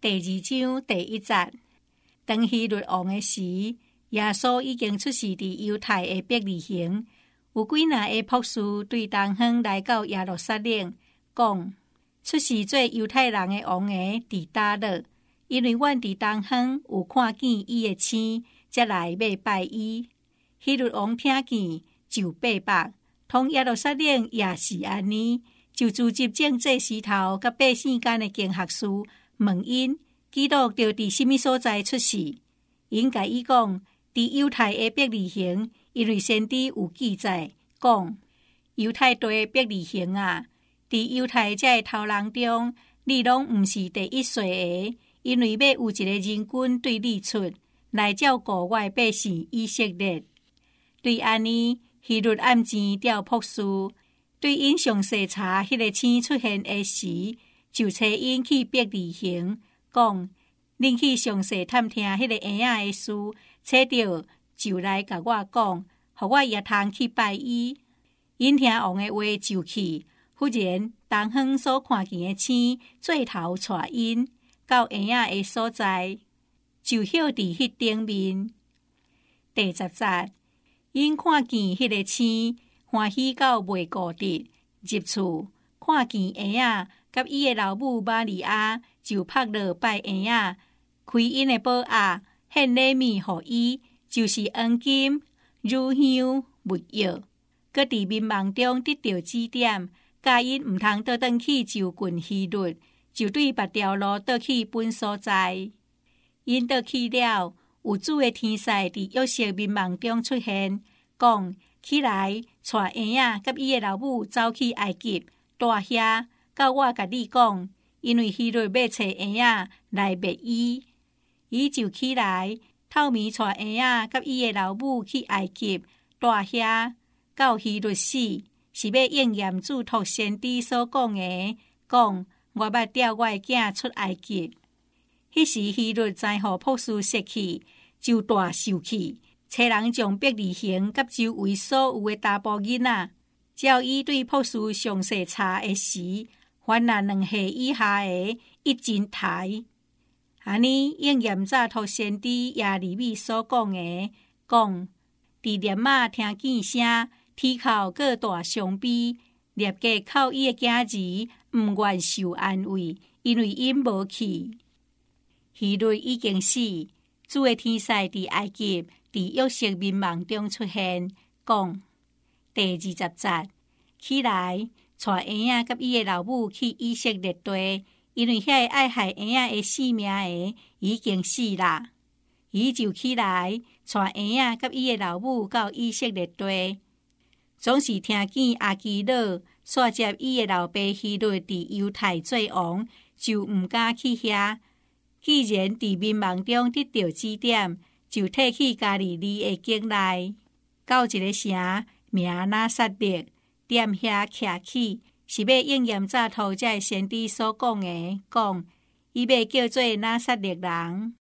第2章第1節，當希律王的時，耶穌已經出世佇猶太的伯利恆。有幾若個博士對東方來到耶路撒冷，講出世做猶太人的王的佇叨落，因為阮佇東方有看見伊的星，才來要拜伊。希律王聽見就背北，同耶路撒冷也是安尼，就組織政治師頭甲百姓間的經學士，問因基督就佇什麼所在出世。因甲伊講，佇猶太的伯利恆，因為先知有記載講，猶太地伯利恆啊，佇猶太這頭人中，你攏毋是第一歲的，因為要有一個人君對你出來照顧我的百姓以色列。對安尼，希律暗錢調博士，對因詳細查迄個星出現的時，就找因去伯利恆，講恁去詳細探聽迄個嬰仔的事，找到就來甲我講，互我也通去拜伊。因聽王的話就去，忽然東方所看見的星做頭帶因到嬰仔的所在，就曉佇迄頂面。第10節，因看見迄個星，歡喜到袂固定，入厝看見嬰仔甲伊的老母瑪利亞，就趴落拜嬰仔，開因的寶盒，獻禮物互伊，就是黃金、乳香、沒藥。閣佇民望中得到指點，教因毋通倒轉去就近希律，就對別條路倒去本所在。因倒去了，有主的天使佇約瑟民望中出現，講起來，帶嬰仔甲伊的老母走去埃及，住遐，到我甲你講，因為希律要找嬰仔來滅伊。伊就起來，透暝帶嬰仔甲伊的老母去埃及，住遐，到希律死，是要應驗主託先知所講的，講我要調我的囝出埃及。迄時希律知予博士說去，就大受氣，找人將伯利恆甲周圍所有的查甫囡仔，照伊對博士詳細查的時，凡那2歲以下的，一斤抬。安尼應驗早託先知耶利米所講的，講佇獵馬聽見聲，天口各大傷悲，獵家靠伊的囝兒，毋願受安慰，因為因無去。希律已經死，主的天使佇埃及，佇約瑟民望中出現，講第20節，起來，帶嬰仔甲伊的老母去以色列地，因為遐個愛害嬰仔的性命的已經死啦。伊就起來，帶嬰仔甲伊的老母到以色列地，總是聽見阿基老煞接伊的老爸希律佇猶太做王，就毋敢去遐。既然佇民望中得到指點，就退去加利利的境內，到一個城名拿撒勒，踮遐徛起，是要應驗早託這先知所講的，講伊要叫做拿撒勒人。